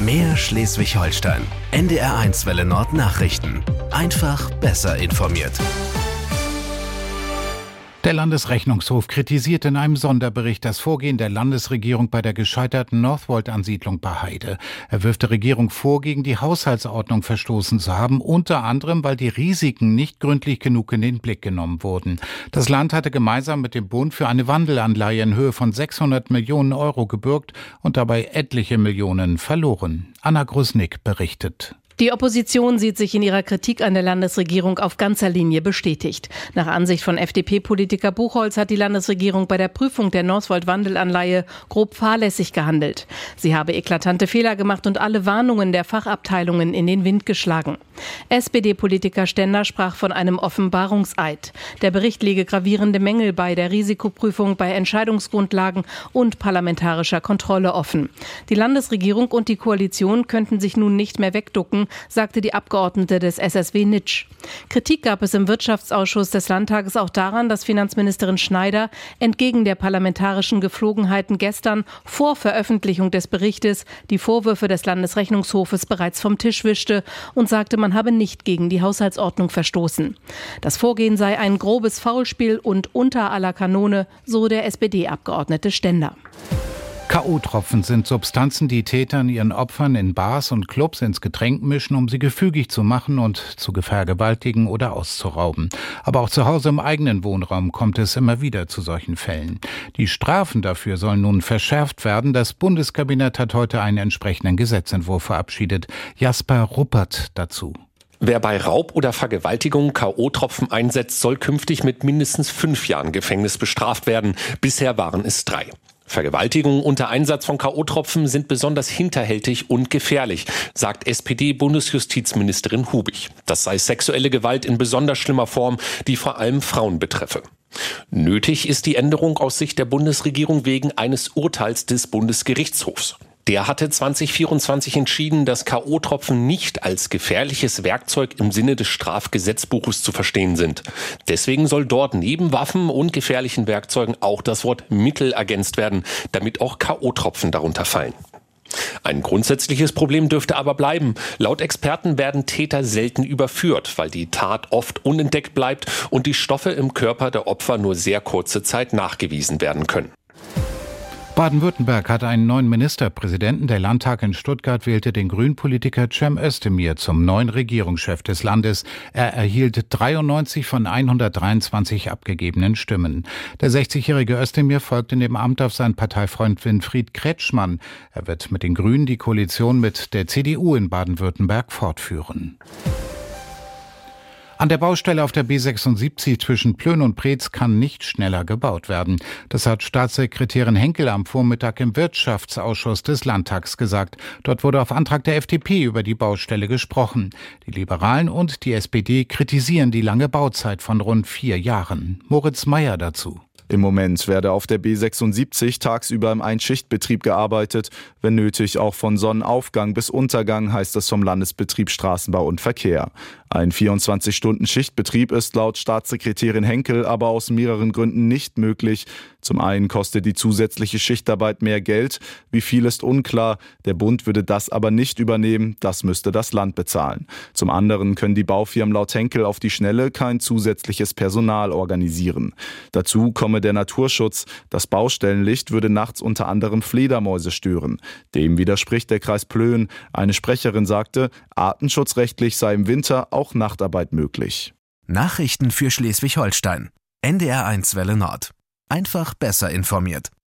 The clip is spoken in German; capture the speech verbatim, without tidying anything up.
Mehr Schleswig-Holstein. N D R eins Welle Nord Nachrichten. Einfach besser informiert. Der Landesrechnungshof kritisiert in einem Sonderbericht das Vorgehen der Landesregierung bei der gescheiterten Northvolt-Ansiedlung bei Heide. Er wirft der Regierung vor, gegen die Haushaltsordnung verstoßen zu haben, unter anderem, weil die Risiken nicht gründlich genug in den Blick genommen wurden. Das Land hatte gemeinsam mit dem Bund für eine Wandelanleihe in Höhe von sechshundert Millionen Euro gebürgt und dabei etliche Millionen verloren. Anna Grusnick berichtet. Die Opposition sieht sich in ihrer Kritik an der Landesregierung auf ganzer Linie bestätigt. Nach Ansicht von F D P-Politiker Buchholz hat die Landesregierung bei der Prüfung der Northvolt-Wandelanleihe grob fahrlässig gehandelt. Sie habe eklatante Fehler gemacht und alle Warnungen der Fachabteilungen in den Wind geschlagen. S P D-Politiker Stender sprach von einem Offenbarungseid. Der Bericht lege gravierende Mängel bei der Risikoprüfung, bei Entscheidungsgrundlagen und parlamentarischer Kontrolle offen. Die Landesregierung und die Koalition könnten sich nun nicht mehr wegducken, sagte die Abgeordnete des S S W Nitsch. Kritik gab es im Wirtschaftsausschuss des Landtages auch daran, dass Finanzministerin Schneider entgegen der parlamentarischen Gepflogenheiten gestern vor Veröffentlichung des Berichtes die Vorwürfe des Landesrechnungshofes bereits vom Tisch wischte und sagte, man habe nicht gegen die Haushaltsordnung verstoßen. Das Vorgehen sei ein grobes Faulspiel und unter aller Kanone, so der S P D-Abgeordnete Stender. K O-Tropfen sind Substanzen, die Tätern ihren Opfern in Bars und Clubs ins Getränk mischen, um sie gefügig zu machen und zu vergewaltigen oder auszurauben. Aber auch zu Hause im eigenen Wohnraum kommt es immer wieder zu solchen Fällen. Die Strafen dafür sollen nun verschärft werden. Das Bundeskabinett hat heute einen entsprechenden Gesetzentwurf verabschiedet. Jasper Ruppert dazu. Wer bei Raub oder Vergewaltigung K O-Tropfen einsetzt, soll künftig mit mindestens fünf Jahren Gefängnis bestraft werden. Bisher waren es drei. Vergewaltigungen unter Einsatz von K O-Tropfen sind besonders hinterhältig und gefährlich, sagt S P D-Bundesjustizministerin Hubig. Das sei sexuelle Gewalt in besonders schlimmer Form, die vor allem Frauen betreffe. Nötig ist die Änderung aus Sicht der Bundesregierung wegen eines Urteils des Bundesgerichtshofs. Der hatte zwanzig vierundzwanzig entschieden, dass K O-Tropfen nicht als gefährliches Werkzeug im Sinne des Strafgesetzbuches zu verstehen sind. Deswegen soll dort neben Waffen und gefährlichen Werkzeugen auch das Wort Mittel ergänzt werden, damit auch K O-Tropfen darunter fallen. Ein grundsätzliches Problem dürfte aber bleiben. Laut Experten werden Täter selten überführt, weil die Tat oft unentdeckt bleibt und die Stoffe im Körper der Opfer nur sehr kurze Zeit nachgewiesen werden können. Baden-Württemberg hat einen neuen Ministerpräsidenten. Der Landtag in Stuttgart wählte den Grünpolitiker Cem Özdemir zum neuen Regierungschef des Landes. Er erhielt dreiundneunzig von hundertdreiundzwanzig abgegebenen Stimmen. Der sechzigjährige Özdemir folgt in dem Amt auf seinen Parteifreund Winfried Kretschmann. Er wird mit den Grünen die Koalition mit der C D U in Baden-Württemberg fortführen. An der Baustelle auf der B sechsundsiebzig zwischen Plön und Preetz kann nicht schneller gebaut werden. Das hat Staatssekretärin Henkel am Vormittag im Wirtschaftsausschuss des Landtags gesagt. Dort wurde auf Antrag der F D P über die Baustelle gesprochen. Die Liberalen und die S P D kritisieren die lange Bauzeit von rund vier Jahren. Moritz Meyer dazu. Im Moment werde auf der B sechsundsiebzig tagsüber im Einschichtbetrieb gearbeitet, wenn nötig auch von Sonnenaufgang bis Untergang, heißt es vom Landesbetrieb Straßenbau und Verkehr. Ein vierundzwanzig-Stunden-Schichtbetrieb ist laut Staatssekretärin Henkel aber aus mehreren Gründen nicht möglich. Zum einen kostet die zusätzliche Schichtarbeit mehr Geld, wie viel ist unklar. Der Bund würde das aber nicht übernehmen, das müsste das Land bezahlen. Zum anderen können die Baufirmen laut Henkel auf die Schnelle kein zusätzliches Personal organisieren. Dazu komme der Naturschutz. Das Baustellenlicht würde nachts unter anderem Fledermäuse stören. Dem widerspricht der Kreis Plön. Eine Sprecherin sagte, artenschutzrechtlich sei im Winter auch Nachtarbeit möglich. Nachrichten für Schleswig-Holstein. N D R eins Welle Nord. Einfach besser informiert.